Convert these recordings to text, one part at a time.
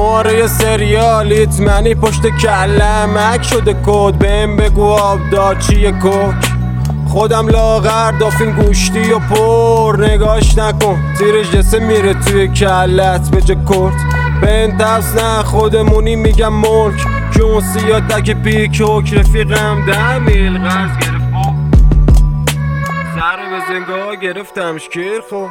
شماره سریالیت منی پشت کلم مک شده کد بهم بگو آب داد چیه کوک خودم لاغر دافین گوشتی و پر نگاش نکن تیرش جسه میره توی کلت به جه کرد به انتفس نه خودمونی میگم ملک که اون سیاه تک پیکوک رفیقم 10 میل قرض گرفت سر به زنگاه گرفتمش کیر خب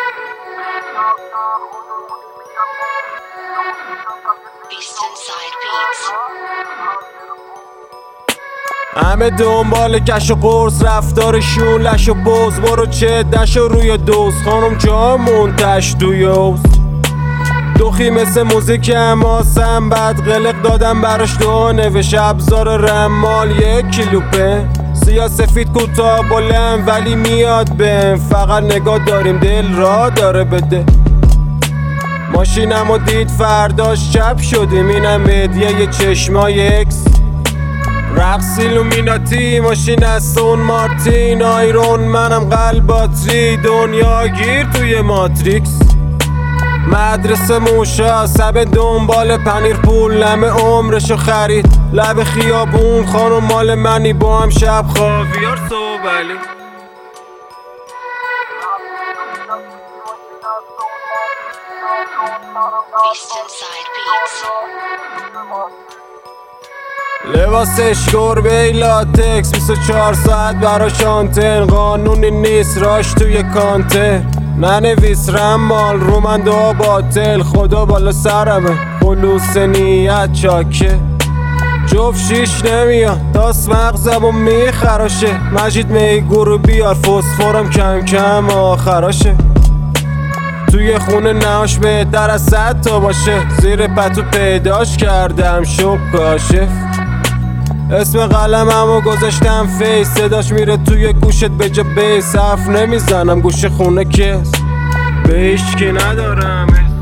همه دنبال کش و قرص رفتارشون لش و بوز برو چه دش و روی دوست خانم جامون تش دویوز دوخی مثل موزیک اماسم بعد قلق دادم براش دو نوش ابزار رمال 1 کیلو پن سیاه سفید کوتاه بلند ولی میاد بهم فقط نگاه داریم دل را داره بده ماشینمو دید فرداش چپ شدیم اینم هدیه چشمای اکس رقص ایلومیناتی ماشین استون مارتین آیرون منم قلب باتری دنیا گیر توی ماتریکس مدرسه موشا سب دنبال پنیر پول لمه عمرشو خرید لب خیابون خانم مال منی با هم شب خاویار صوبلی لباسش گربه لاتکس 24 ساعت براش آنتن قانونی نیست راش توی کانتر ننویس رمال رو من دعا باطل خدا بالا سرمه خلوص نیت چاکه جفت شیش نمیاد داست مغزم و میخراشه مجید میگورو بیار فسفرم کم کم آخراشه توی خونه نهاش بهتر از 100 تا باشه زیر پتو پیداش کردم شب کاشف اسم قلممو گذاشتم فیس صداش میره توی گوشت به جا بیس حرف نمیزنم گوش خونه کس به هیچ کی ندارم